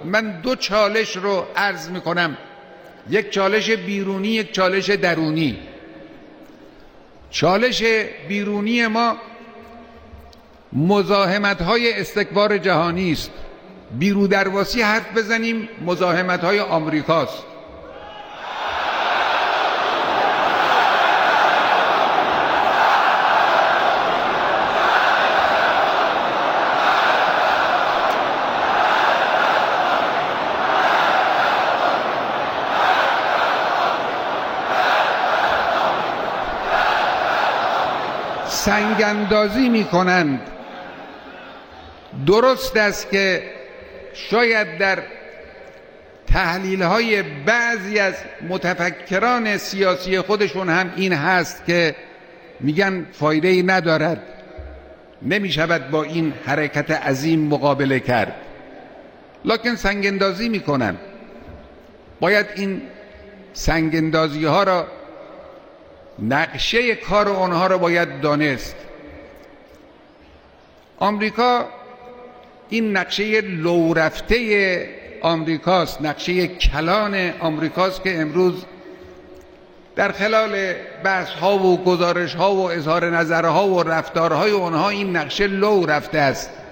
من دو چالش رو عرض میکنم، یک چالش بیرونی، یک چالش درونی. چالش بیرونی ما مزاحمت‌های استکبار جهانی است. بیرودرواسی حرف بزنیم، مزاحمت‌های آمریکاست. سنگ‌اندازی می‌کنند. درست است که شاید در تحلیل‌های بعضی از متفکران سیاسی خودشون هم این هست که میگن فایده‌ای ندارد، نمی‌شود با این حرکت عظیم مقابله کرد، لکن سنگ‌اندازی می‌کنند. باید این سنگ‌اندازی‌ها را، نقشه کار اونها رو باید دانست. آمریکا، این نقشه لو رفته آمریکاست، نقشه کلان آمریکاست که امروز در خلال بحث ها و گزارش ها و اظهار نظرها و رفتارهای اونها این نقشه لو رفته است.